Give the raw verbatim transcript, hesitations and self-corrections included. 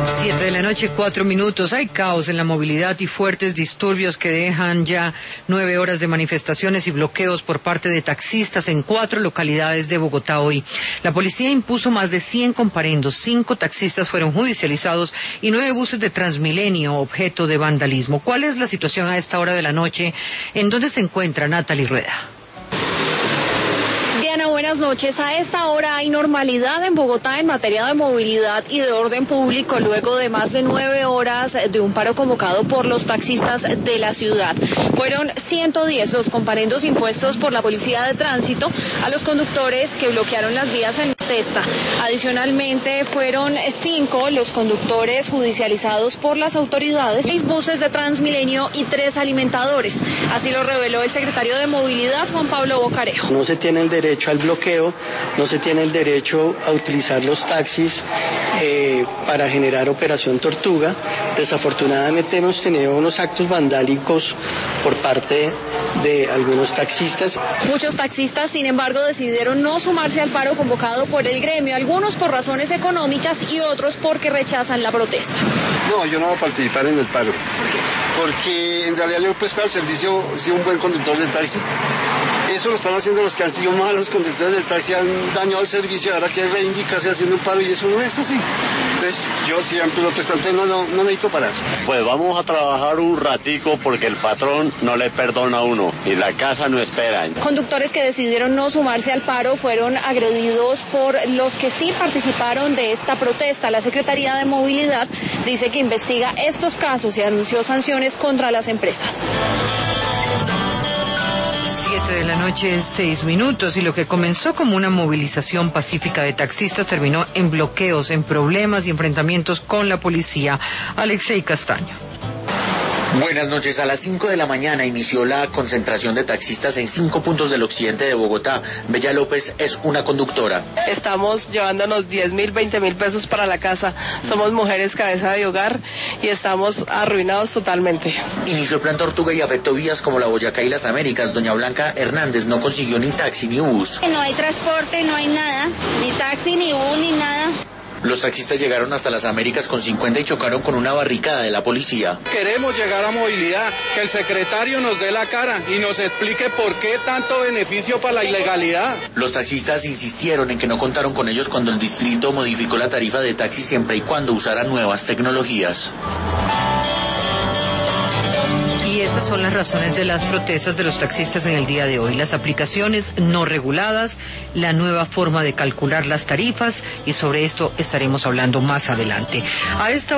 Siete de la noche, cuatro minutos. Hay caos en la movilidad y fuertes disturbios que dejan ya nueve horas de manifestaciones y bloqueos por parte de taxistas en cuatro localidades de Bogotá hoy. La policía impuso más de cien comparendos, cinco taxistas fueron judicializados y nueve buses de Transmilenio objeto de vandalismo. ¿Cuál es la situación a esta hora de la noche? ¿En dónde se encuentra Natalie Rueda? Buenas noches. A esta hora hay normalidad en Bogotá en materia de movilidad y de orden público luego de más de nueve horas de un paro convocado por los taxistas de la ciudad. Fueron ciento diez los comparendos impuestos por la Policía de Tránsito a los conductores que bloquearon las vías en protesta. Adicionalmente fueron cinco los conductores judicializados por las autoridades, seis buses de Transmilenio y tres alimentadores. Así lo reveló el secretario de Movilidad, Juan Pablo Bocarejo. No se tiene el derecho al bloqueo, no se tiene el derecho a utilizar los taxis eh, para generar operación tortuga. Desafortunadamente hemos tenido unos actos vandálicos por parte de algunos taxistas. Muchos taxistas, sin embargo, decidieron no sumarse al paro convocado por el gremio, algunos por razones económicas y otros porque rechazan la protesta. No, yo no voy a participar en el paro, porque en realidad yo he prestado el servicio, he sido un buen conductor de taxi. Eso lo están haciendo los que han sido malos conductores del taxi, han dañado el servicio, ahora quieren reivindicarse haciendo un paro y eso no es así. Entonces yo siempre lo presto, entonces no, no, no necesito parar. Pues vamos a trabajar un ratico porque el patrón no le perdona a uno y la casa no espera. Conductores que decidieron no sumarse al paro fueron agredidos por los que sí participaron de esta protesta. La Secretaría de Movilidad dice que investiga estos casos y anunció sanciones contra las empresas. Siete de la noche, seis minutos, y lo que comenzó como una movilización pacífica de taxistas terminó en bloqueos, en problemas y enfrentamientos con la policía. Alexei Castaño. Buenas noches. A las cinco de la mañana inició la concentración de taxistas en cinco puntos del occidente de Bogotá. Bella López es una conductora. Estamos llevándonos diez mil, veinte mil pesos para la casa. Somos mujeres cabeza de hogar y estamos arruinados totalmente. Inició el plan Tortuga y afectó vías como la Boyacá y las Américas. Doña Blanca Hernández no consiguió ni taxi ni bus. No hay transporte, no hay nada, ni taxi, ni bus, ni nada. Los taxistas llegaron hasta las Américas con cincuenta y chocaron con una barricada de la policía. Queremos llegar a movilidad, que el secretario nos dé la cara y nos explique por qué tanto beneficio para la ilegalidad. Los taxistas insistieron en que no contaron con ellos cuando el distrito modificó la tarifa de taxi siempre y cuando usaran nuevas tecnologías. Y esas son las razones de las protestas de los taxistas en el día de hoy. Las aplicaciones no reguladas, la nueva forma de calcular las tarifas, y sobre esto estaremos hablando más adelante. A esta